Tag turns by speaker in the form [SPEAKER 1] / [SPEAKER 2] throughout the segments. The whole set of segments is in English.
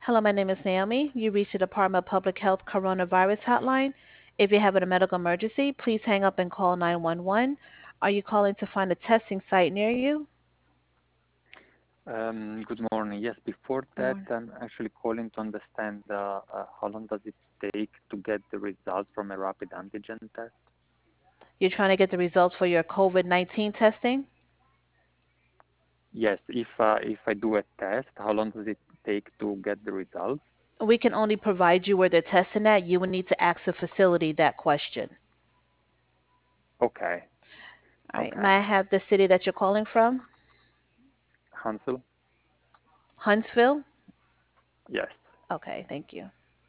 [SPEAKER 1] Hello, my name is Naomi. You reached the Department of Public Health Coronavirus Hotline. If you have a medical emergency, please hang up and call 911. Are you calling to find a testing site near you?
[SPEAKER 2] Good morning. Yes, before
[SPEAKER 1] Good
[SPEAKER 2] that,
[SPEAKER 1] morning.
[SPEAKER 2] I'm actually calling to understand how long does it take to get the results from a rapid antigen test?
[SPEAKER 1] You're trying to get the results for your COVID-19 testing?
[SPEAKER 2] Yes, if I do a test, how long does it take to get the results?
[SPEAKER 1] We can only provide you where they're testing at. You would need to ask the facility that question.
[SPEAKER 2] Okay,
[SPEAKER 1] All right.
[SPEAKER 2] okay.
[SPEAKER 1] May I have the city that you're calling from?
[SPEAKER 2] Hansel?
[SPEAKER 1] Huntsville?
[SPEAKER 2] Yes.
[SPEAKER 1] Okay, thank you.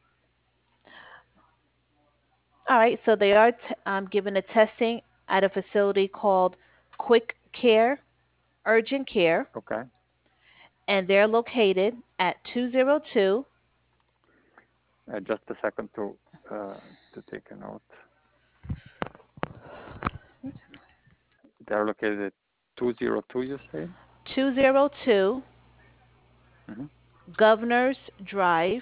[SPEAKER 1] All right, so they are giving a testing at a facility called Quick Care Urgent Care,
[SPEAKER 2] Okay.
[SPEAKER 1] and they're located at 202.
[SPEAKER 2] Just a second to take a note. They're located at 202, you say?
[SPEAKER 1] 202
[SPEAKER 2] Mm-hmm.
[SPEAKER 1] Governors Drive,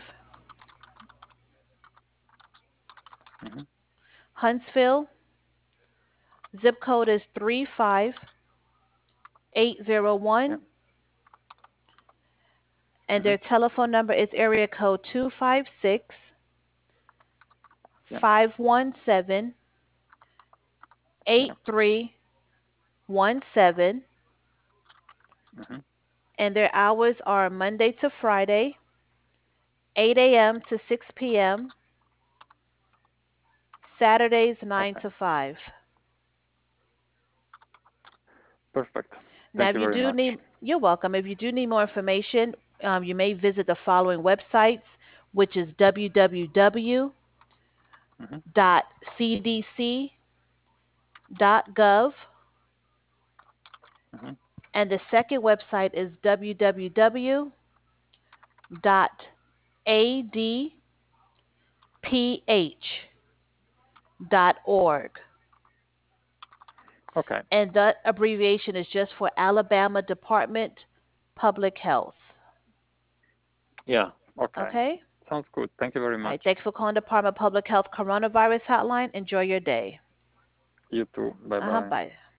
[SPEAKER 2] Mm-hmm.
[SPEAKER 1] Huntsville. Zip code is 35801,
[SPEAKER 2] Yeah.
[SPEAKER 1] and
[SPEAKER 2] Mm-hmm.
[SPEAKER 1] their telephone number is area code 256
[SPEAKER 2] Yeah.
[SPEAKER 1] 517
[SPEAKER 2] Yeah.
[SPEAKER 1] 8317,
[SPEAKER 2] Mm-hmm.
[SPEAKER 1] and their hours are Monday to Friday, 8 a.m. to 6 p.m., Saturdays 9
[SPEAKER 2] Okay.
[SPEAKER 1] to 5.
[SPEAKER 2] Perfect.
[SPEAKER 1] Now,
[SPEAKER 2] Thank
[SPEAKER 1] if
[SPEAKER 2] you
[SPEAKER 1] you
[SPEAKER 2] very
[SPEAKER 1] do
[SPEAKER 2] much.
[SPEAKER 1] need, you're welcome. If you do need more information, you may visit the following websites, which is
[SPEAKER 2] Mm-hmm.
[SPEAKER 1] www.cdc.gov,
[SPEAKER 2] Mm-hmm.
[SPEAKER 1] and the second website is www.adph.org.
[SPEAKER 2] Okay.
[SPEAKER 1] And that abbreviation is just for Alabama Department Public Health.
[SPEAKER 2] Yeah. Okay.
[SPEAKER 1] Okay?
[SPEAKER 2] Sounds good. Thank you very
[SPEAKER 1] All
[SPEAKER 2] much.
[SPEAKER 1] right. Thanks for calling Department of Public Health Coronavirus Hotline. Enjoy your day.
[SPEAKER 2] You too. Bye bye.
[SPEAKER 1] Bye.